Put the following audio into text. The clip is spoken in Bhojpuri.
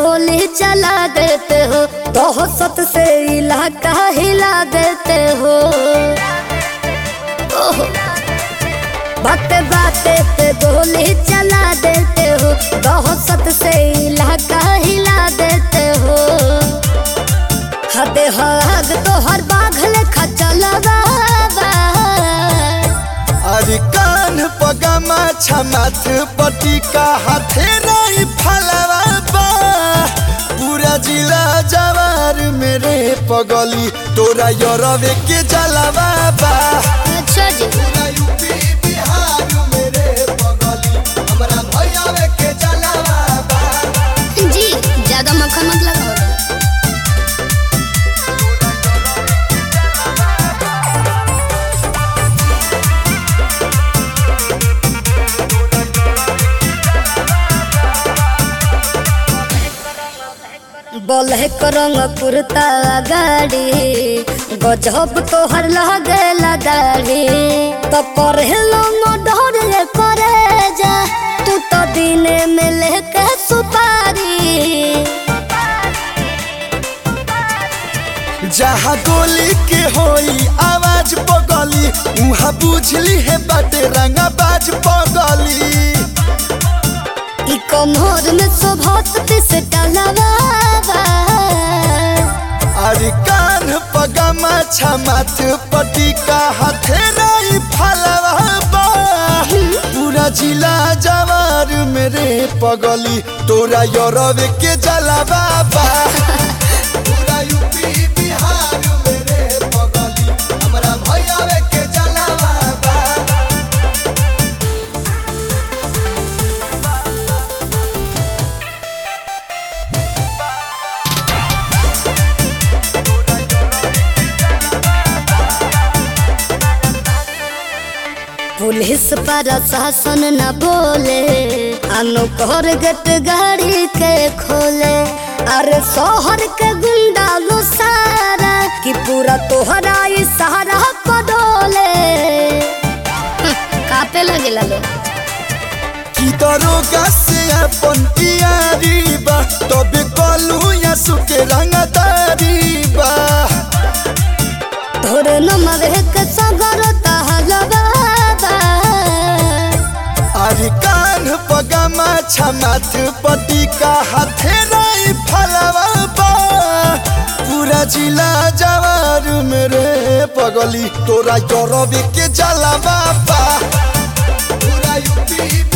गोली चला देते हो, दहशत से इलाका हिला देते हो। बाते बाते पे गोली चला देते हो, दहशत से इलाका हिला देते हो। हदे हद तो हर बाघल खचलवा। अरे कान पगमा छमाथ पटी का हाथे नहीं फलवा बा। पूरा जिला जवार मेरे पगली तोरा यरवे के जलवा बा। अच्छा जी। पूरा यूपी बिहार मेरे पगली हमरा भैयावे के जलवा बा। जी ज्यादा मक्खन मत लगाओ। ब्लैक रंग कुर्ता गाड़ी गजब तोहर लगेला दाढ़ी। तो करेलो मर्डर करे जा तू तो दिने में लेके सुपारी। जहाँ गोली के होई आवाज पगली उहाँ बुझली है बाटे रंगा बाज पगली। ई कमर में शोभत से टलवा। अरे कान पगमा छमाथ पटी का हाथे नहीं फलवा बा। पूरा जिला जवार मेरे पगली तोरा यरवे के जलवा बा। पूरा यूपी बिहार मेरे पगली हमरा भैयावे के जलवा बा। पुलिस प्रशासन न बोले अनुकर गेट गाड़ी के खोले। अरे शहर के गुंडा लो सारा कि पूरा तोहरा इशारा पडोले। कापे लगेला लो की दरोगा से अपन यारी बा तबे कलू या सुके रंगदारी बा। तोरे नमवे के सगर तहलवा। अरे कान पगमा छमाथ पटी का हाथे नहीं फलवा बा। पूरा जिला जवार मेरे पगली तोरा यरवे के जलवा बा। पूरा यूपी